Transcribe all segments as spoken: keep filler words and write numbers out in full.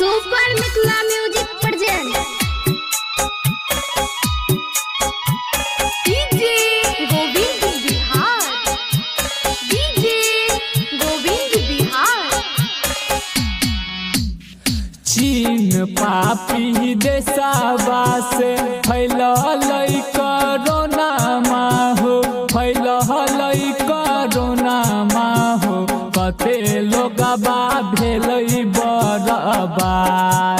Super Mithila music present DJ Govind Bihar DJ Govind Bihar. चीन पापी देशवा से फैलल कोरोना माहो फैलल कोरोना माहो कते लोगबा भेलै बर्बाद।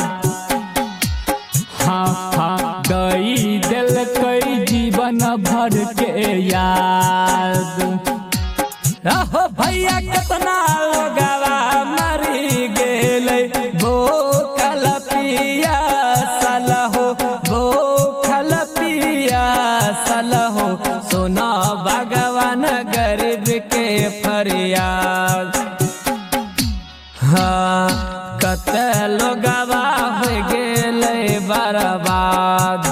हाँ हाँ गई देलकै जीवन भर के याद। रहो भैया कितना लोगवा मरी गेलै भूखल पियासल हो भूखल पियासल हो सुना भगवान गरीब के फरियाद। हाँ कते लोगवा हो गेलै बर्बाद।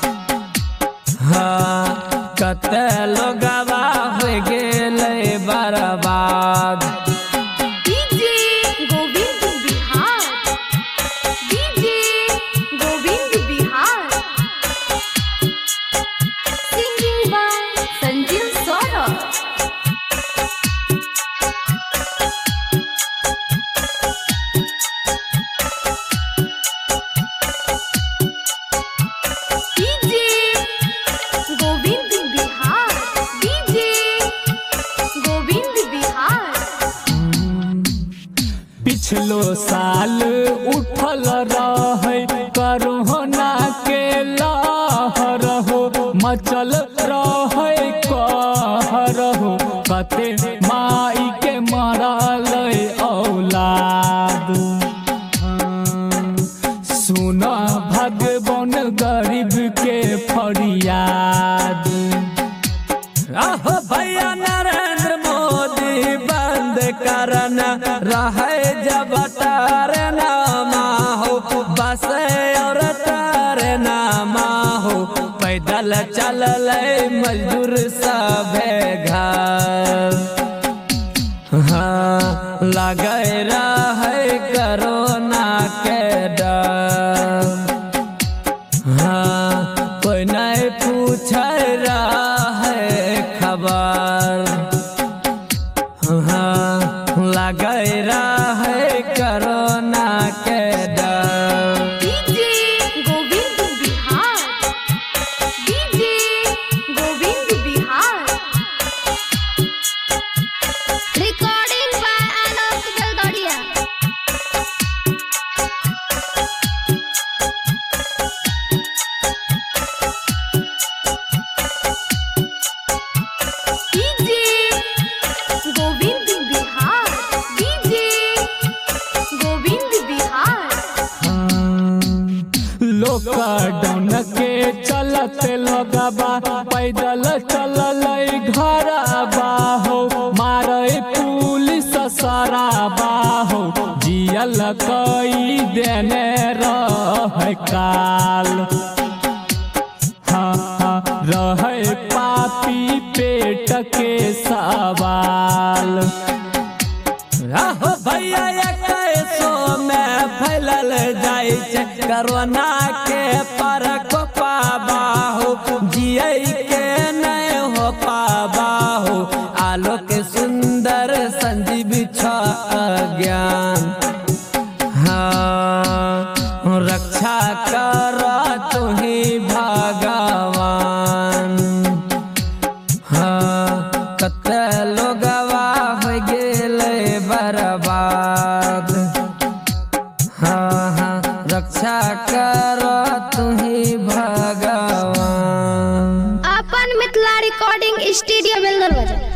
हाँ कते लोगवा हो गेलै बर्बाद। DJ Govind Bihar DJ Govind Bihar. Singing by Sanjeev Saurabh. DJ Govind Bihar DJ Govind Bihar. पिछलो साल उठल रहे कोरोना के लहर हो मचल रहे कहर हो कते माई के मरल औलाद। सुन भगवान गरीब के फरियाद। आहो भैया नरेंद्र मोदी बंद करना रहे जब तारे नामा हो बस और तारे नामा हो पैदल चल मजदूर सभे घर। हाँ लगे रहे कोरोना के डर। हाँ कोई नहीं पूछ रहे खबर। हाँ लगे रहे कोरोना के डर। DJ Govind Bihar DJ Govind Bihar. Recording by Alok Belgadiya. DJ Govind Bihar DJ Govind Bihar. Lockdown के चलत लगबा पैदल चलल घरबा हो मारे पुलिस सराबा हो जियल कई देने रह काल। हाँ हाँ रहे पापी पेट के सवाल। आहो भैया एकैसो में फैलल जाइ छै कोरोना के प्रकोपबा हो जियै के नहीं हो पाबा हो आलोक सुंदर संजीव छ ज्ञान। हाँ रक्षा कर तुही भगवान। हाँ कते लोगवा हो गेलै बर्बाद। हाँ हाँ रक्षा कर तुही भगवान। अपन मिथिला रिकॉर्डिंग स्टूडियो बेलदरवाजा।